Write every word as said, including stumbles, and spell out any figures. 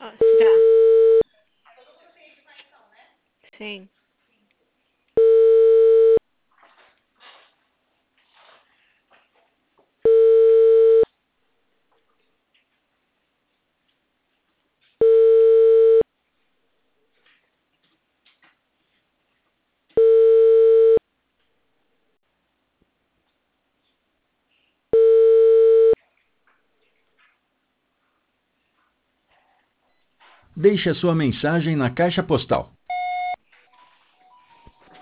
Ah, já. Sim. Deixe a sua mensagem na caixa postal